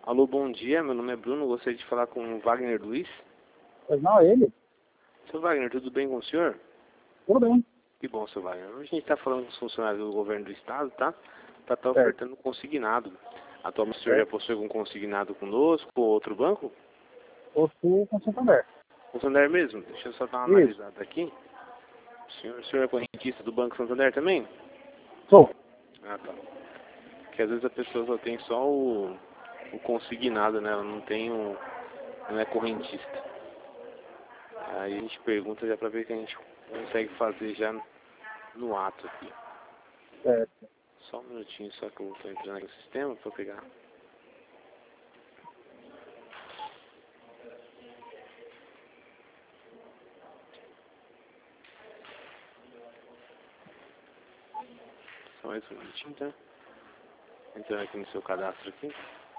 Alô, bom dia, meu nome é Bruno, gostaria de falar com o Wagner Luiz. Pois não, ele? Seu Wagner, tudo bem com o senhor? Tudo bem. Que bom, seu Wagner. Hoje a gente está falando com os funcionários do governo do estado, tá? Para estar Certo. ofertando consignado. Atualmente o senhor já Certo. possui algum consignado conosco ou outro banco? Você com Santander. O Santander mesmo? Deixa eu só dar uma Isso. analisada aqui. O senhor é correntista do Banco Santander também? Sou. Ah, tá. Porque às vezes a pessoa só tem só o consignado, né? Ela não tem não é correntista. Aí a gente pergunta já para ver o que a gente consegue fazer já no ato aqui. Certo. Só um minutinho só que eu estou entrando aqui no sistema para pegar. Só mais um minutinho, tá? Entrando aqui no seu cadastro aqui.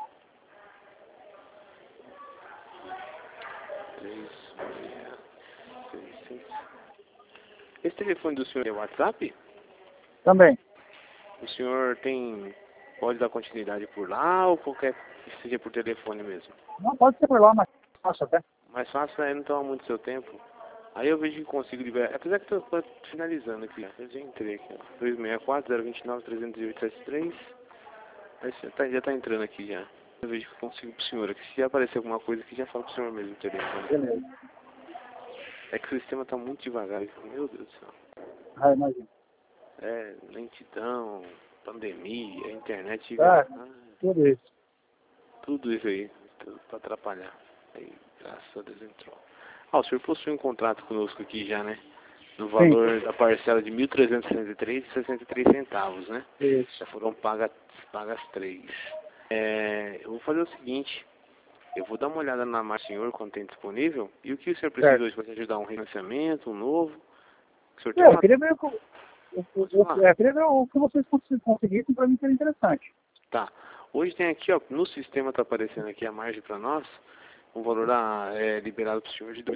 3636. Esse telefone do senhor é WhatsApp? Também. O senhor pode dar continuidade por lá ou qualquer que seja por telefone mesmo? Não, pode ser por lá, mas fácil até. Mais fácil é não tomar muito seu tempo. Aí eu vejo que consigo liberar. Apesar que estou finalizando aqui, ó. Eu já entrei aqui, ó. 264-029-373. Aí já tá entrando aqui já. Eu vejo que eu consigo pro senhor aqui. Se aparecer alguma coisa aqui, já falo pro senhor mesmo o telefone. Beleza. É que o sistema tá muito devagar. Meu Deus do céu. Ah, imagina. É, lentidão, pandemia, internet. Tudo isso. Tudo isso aí. Tudo pra atrapalhar. Aí, graças a Deus entrou. Ah, o senhor possui um contrato conosco aqui já, né? No valor da parcela de R$ 1.363,63, né? Isso. Já foram pagas 3. Eu vou fazer o seguinte. Eu vou dar uma olhada na marca do senhor quando tem disponível. E o que o senhor precisa Certo. hoje para te ajudar? Um refinanciamento, um novo? O senhor tem Eu uma... queria ver Falar? queria ver o que vocês conseguissem para mim ser interessante. Tá. Hoje tem aqui, ó, no sistema tá aparecendo aqui a margem para nós. O valor liberado para o senhor de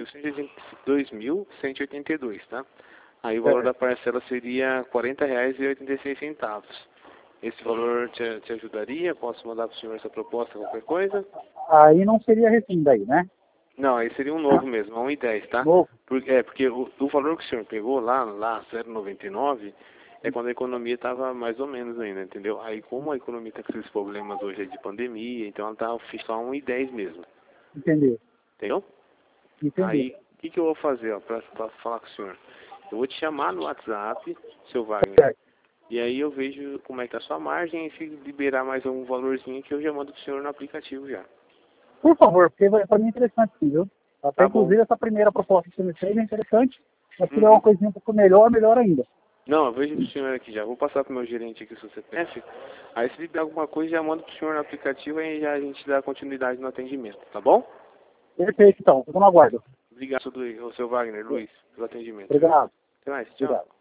2.182, tá? Aí o valor da Certo. parcela seria R$ 40,86. Esse valor te ajudaria? Posso mandar para o senhor essa proposta, qualquer coisa? Aí não seria refim daí, né? Não, aí seria um novo mesmo, 1,10, tá? Novo. Porque o valor que o senhor pegou lá 0,99, é quando a economia estava mais ou menos ainda, entendeu? Aí como a economia está com esses problemas hoje aí de pandemia, então ela tá só 1,10 mesmo, Entendi. entendeu? Entendi. Aí, o que eu vou fazer, ó, pra falar com o senhor? Eu vou te chamar no WhatsApp, seu Wagner, Certo. e aí eu vejo como é que tá a sua margem, e se liberar mais algum valorzinho que eu já mando pro senhor no aplicativo já. Por favor, porque para mim é interessante sim, viu? Até Tá bom. inclusive essa primeira proposta que você me fez é interessante. Mas se tiver Uhum. uma coisinha um pouco melhor, melhor ainda. Não, eu vejo pro senhor aqui já. Vou passar pro meu gerente aqui o seu CPF. Aí se liberar alguma coisa, já manda pro senhor no aplicativo e já a gente dá continuidade no atendimento, tá bom? Perfeito, então. Fico no aguardo. Obrigado, seu Wagner, Luiz, pelo atendimento, viu? Obrigado. Até mais, tchau. Obrigado.